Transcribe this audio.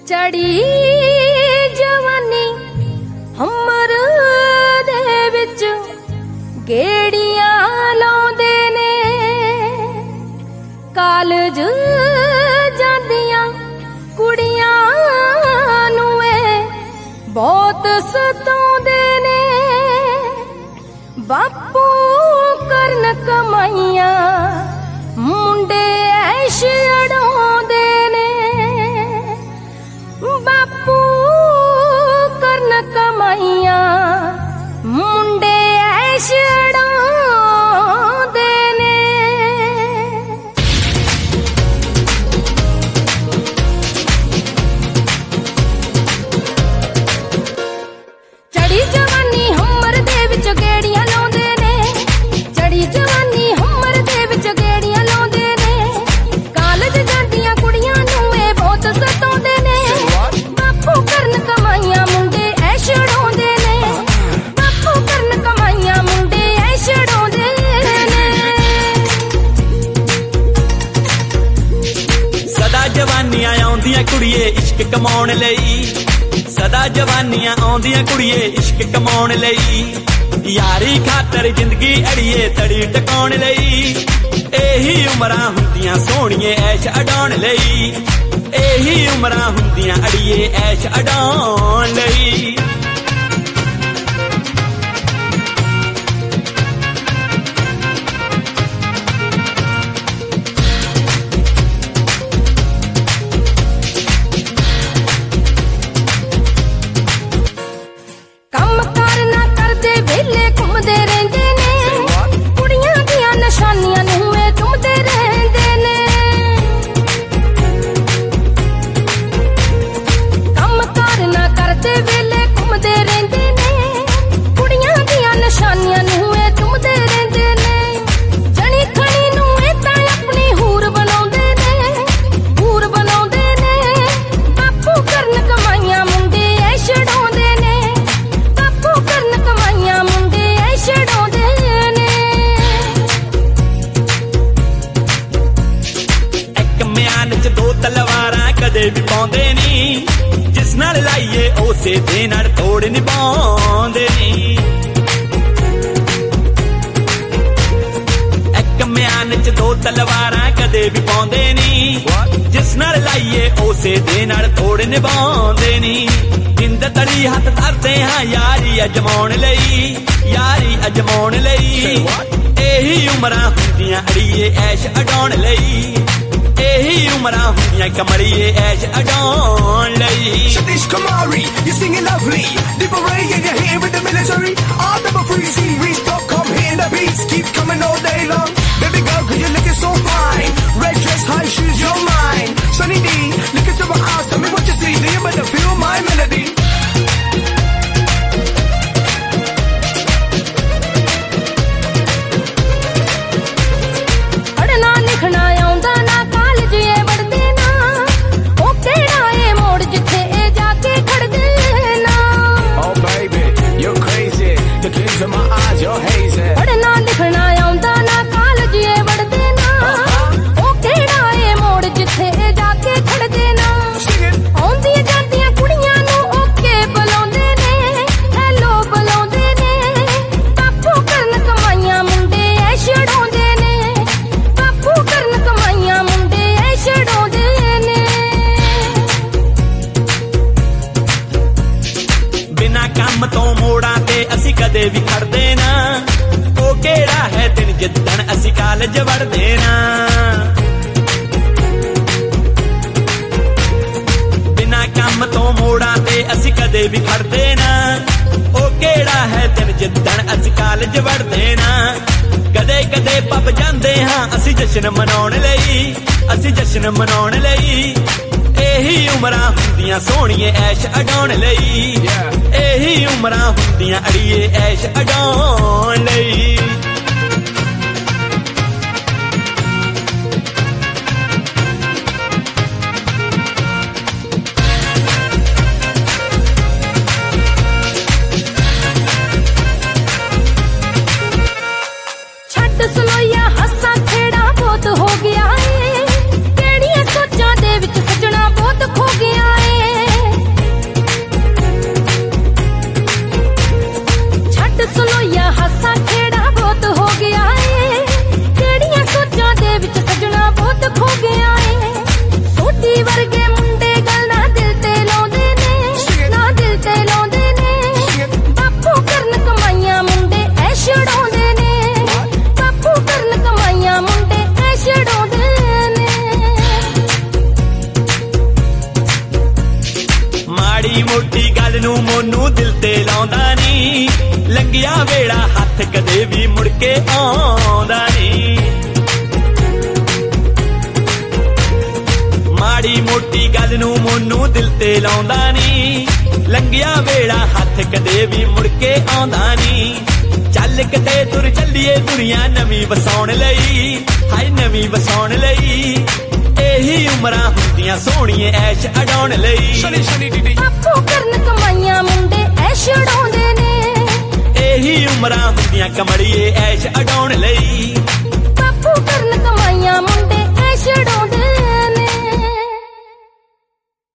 चढ़ी जवानी हमर दे विच गेड़ियां लाउंदे ने कालज जांदियां कुड़ियां नूं बहुत सताउंदे ने बापू करन कमाइयां मुंडे ऐश अड़ाउंदे ने बापू करन कमाइयां मुंडे ऐश अड़ाउंदे ने चढ़ी जवानी हमर दे विच गेड़ियां लाउंदे ने चढ़ी जवानी हमर दे विच गेड़ियां लाउंदे ने कालज जांदियां कुड़ियां नूं बहुत सताउंदे ने बापू करन कमाइयां मुंडे ऐश अड़ाउंदे ने बापू करन कमाइयां मुंडे ऐश अड़ाउंदे ने सदा जवानियां आउंदियां कुड़िए इश्क कमाउण लई सदा जवानियां आउंदियां कुड़िए इश्क कमाउण लई यारी खातर जिंदगी अड़िए तड़ी टकाउण लई एही उमरां हुंदियां सोहणीए ऐश अडाउण लई एही उमरां हुंदियां अड़िए ऐश अडाउण लई ਕੰਮ ਕਾਰ ਨਾ ਕਰਦੇ ਵੇਲੇ ਘੁੰਮਦੇ ਰਹਿੰਦੇ ਨੇ ਕੁੜੀਆਂ ਦੀਆਂ ਨਿਸ਼ਾਨੀਆਂ ਨੂੰ ਇਹ ਚੁੰਮਦੇ ਰਹਿੰਦੇ ਨੇ ਕੰਮ ਕਾਰ ਨਾ ਕਰਦੇ ਵੇਲੇ ਘੁੰਮਦੇ ਰਹਿੰਦੇ ਨੇ ਕੁੜੀਆਂ ਦੀਆਂ ਨਿਸ਼ਾਨੀਆਂ ਨੂੰ ਇਹ ਚੁੰਮਦੇ ਰਹਿੰਦੇ ਨੇ ਜਣੀ ਖਣੀ ਨੂੰ ਇਹ ਤਾਂ ਆਪਣੀ ਹੂਰ ਬਣਾਉਂਦੇ ਨੇ ਬਾਪੂ ਕਰਨ ਕਮਾਈਆਂ ਮੁੰਡੇ ਐ ਛਡਾਉਂਦੇ ਨੇ ਬਾਪੂ ਕਰਨ ਕਮਾਈਆਂ ਮੁੰਡੇ ਐ ਛਡਾਉਂਦੇ ਨੇ ਇੱਕ ਮਿਆਨ ਚ ਦੋ ਤਲਵਾਰਾਂ ਕਦੇ ਵੀ ਪਾਉਂਦੇ ਨਹੀਂ ਜਿਸ ਨਾਲ ਲਾਈਏ ਉਸੇ ਦੇ ਨਾਲ ਤੋੜ ਨਿਭਾਉਂਦੇ ਨਹੀਂ ਇੱਕ ਮਿਆਨ ਚ ਦੋ ਤਲਵਾਰਾਂ ਕਦੇ ਵੀ ਪਾਉਂਦੇ ਨਹੀਂ ਜਿਸ ਨਾਲ ਲਾਈਏ ਉਸੇ ਦੇ ਨਾਲ ਤੋੜ ਨਿਭਾਉਂਦੇ ਨਹੀਂ ਜਿੰਦ ਤੜੀ ਹੱਥ ਧਰਦੇ ਹਾਂ ਯਾਰੀ ਅਜਮਾਉਣ ਲਈ ਇਹੀ ਉਮਰਾਂ ਹੁੰਦੀਆਂ ਅੜੀਏ ਐਸ਼ ਅਡਾਉਣ ਲਈ ਇਹੀ ਉਮਰਾਂ ਹੁੰਦੀਆਂ ਕਮਲੀਏ ਐਸ਼ ਅਡਾਉਣ ਲਈ Satish Kumari, you're singing lovely. Deep away and you're here with the military. All number free series, don't come hitting the beats. Keep coming all day long. Baby girl, cause you're looking so fine. Red dress, high shoes, you're mine. Sunny D, look into my eyes, tell me what you see. Do you better feel my melody? ਪੜਨਾ ਲਿਖਣਾ ਆਉਂਦਾ ਨਾ college ਇਹ ਵੜਦੇ ਨਾ ਉਹ ਕਿਹੜਾ ਏ ਮੋੜ ਜਿੱਥੇ ਇਹ ਜਾ ਕੇ ਖੜਦੇ ਨਾ Oh baby, you're crazy. Look into my eyes, you're hazy. ਪੜਨਾ ਲਿਖਣਾ ਆਉਂਦਾ ਨਾ ਕਾਲਜ ਇਹ ਵੜਦੇ ਨਾ ਉਹ ਕਿਹੜਾ ਏ ਮੋੜ ਜਿੱਥੇ ਇਹ ਜਾ ਕੇ ਖੜਦੇ ਨਾ Sing it. ਆਉਂਦੀਆਂ ਜਾਂਦੀਆਂ ਕੁੜੀਆਂ ਨੂੰ ਓਕੇ ਬੁਲਾਉਂਦੇ ਨੇ ਹੈਲੋ ਬੁਲਾਉਂਦੇ ਨੇ ਬਾਪੂ ਕਰਨ ਕਮਾਈਆਂ ਮੁੰਡੇ ਐ ਛਡਾਉਂਦੇ ਨੇ ਬਾਪੂ ਕਰਨ ਕਮਾਈਆਂ ਮੁੰਡੇ ਐ ਛਡਾਉਂਦੇ ਨੇ ਬਿਨਾਂ ਕੰਮ ਤੋਂ ਮੋੜਾਂ ਤੇ ਅਸੀਂ ਕਦੇ ਵੀ ਖੜਦੇ ਨਾ ਉਹ ਕਿਹੜਾ ਹੈ ਦਿਨ ਜਿੱਦਣ ਅਸੀਂ ਕਾਲਜ ਵੜਦੇ ਨਾ ਬਿਨਾਂ ਕੰਮ ਤੋਂ ਮੋੜਾਂ ਤੇ ਅਸੀਂ ਕਦੇ ਵੀ ਖੜਦੇ ਨਾ ਉਹ ਕਿਹੜਾ ਹੈ ਦਿਨ ਜਿੱਦਣ ਅਸੀਂ ਕਾਲਜ ਵੜਦੇ ਨਾ ਕਦੇ ਕਦੇ ਪੱਬ ਜਾਂਦੇ ਹਾਂ ਅਸੀਂ ਜਸ਼ਨ ਮਨਾਉਣ ਲਈ ਇਹੀ ਉਮਰਾਂ ਹੁੰਦੀਆਂ ਸੋਹਣੀਏ ਐਸ਼ ਅਡਾਉਣ ਲਈ ਇਹੀ ਉਮਰਾਂ ਹੁੰਦੀਆਂ ਅੜੀਏ ਐਸ਼ ਅਡਾਉਣ ਲਈ ਛੱਡ ਸਲੋਈਆ ਹੱਸਾਂ ਖੇੜਾ ਬਹੁਤ ਹੋ ਗਿਆ ਏ ਕਿਹੜੀਆਂ ਸੋਚਾਂ ਦੇ ਵਿੱਚ ਸੱਜਣਾ ਬਹੁਤ ਖੋ ਗਿਆ ਏ ਮਾੜੀ ਮੋਟੀ ਗੱਲ ਨੂੰ ਮੋਨੂੰ ਦਿਲ ਤੇ ਲਾਉਂਦਾ ਨੀ ਲੰਘਿਆ ਵੇੜਾ ਹੱਥ ਕਦੇ ਵੀ ਮੁੜ ਕੇ ਆਉਂਦਾ ਨੀ ਮਾੜੀ ਮੋਟੀ ਗੱਲ ਨੂੰ ਮੋਨੂੰ ਦਿਲ ਤੇ ਲਾਉਂਦਾ ਨੀ ਲੰਘਿਆ ਵੇੜਾ ਹੱਥ ਕਦੇ ਵੀ ਮੁੜ ਕੇ ਆਉਂਦਾ ਨੀ ਚੱਲ ਕਿਤੇ ਤੁਰ ਚੱਲੀਏ ਦੁਨੀਆ ਨਵੀਂ ਵਸਾਉਣ ਲਈ ਹਾਏ ਨਵੀਂ ਵਸਾਉਣ ਲਈ ਇਹੀ ਉਮਰਾਂ ਹੁੰਦੀਆਂ ਸੋਹਣੀਏ ਐਸ਼ ਅਡਾਉਣ ਲਈ ਆਪੋ ਕਰਨ ਕਮਾਈਆਂ ਮੁੰਡੇ ਐਸ਼ ਉਡਾਉਂਦੇ ਨੇ ਇਹੀ ਉਮਰਾਂ ਹੁੰਦੀਆਂ ਕਮੜੀਏ ਐਸ਼ ਅਡਾਉਣ ਲਈ ਆਪੋ ਕਰਨ ਕਮਾਈਆਂ